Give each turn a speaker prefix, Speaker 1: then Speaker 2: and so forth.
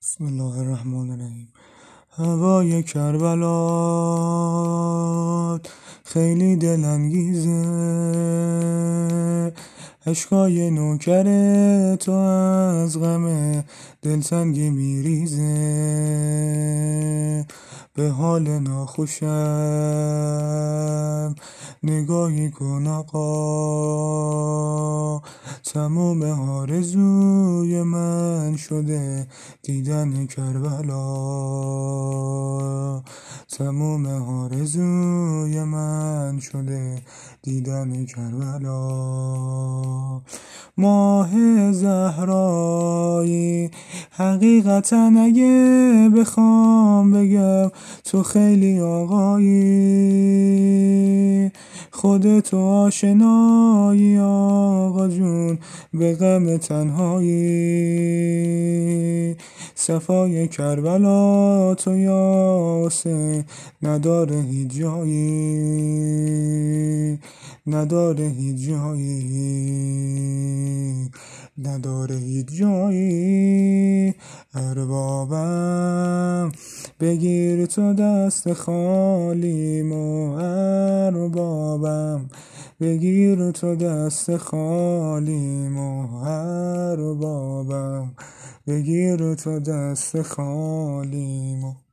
Speaker 1: بسم الله الرحمن الرحیم. هوای کربلات خیلی دلانگیزه، اشکای نوکر تو از غم دلتنگی میریزه. به حال ناخوشم نگاهی کن آقا، تموم آرزوی من شده دیدن کربلا. تموم آرزوی من شده دیدن کربلا. ماه زهرایی حقیقتا اگه بخوام بگم تو خیلی آقایی، خودتو آشنایی آقا جون به غم تنهایی. صفای کربلا تو یا حسین نداره هیچ جایی، نداره هیچ جایی، نداره هیچ جایی. اربابم بگیر تو دست خالیمو، اربابم بگیر تو دست خالیمو، اربابم بگیر تو دست خالیمو.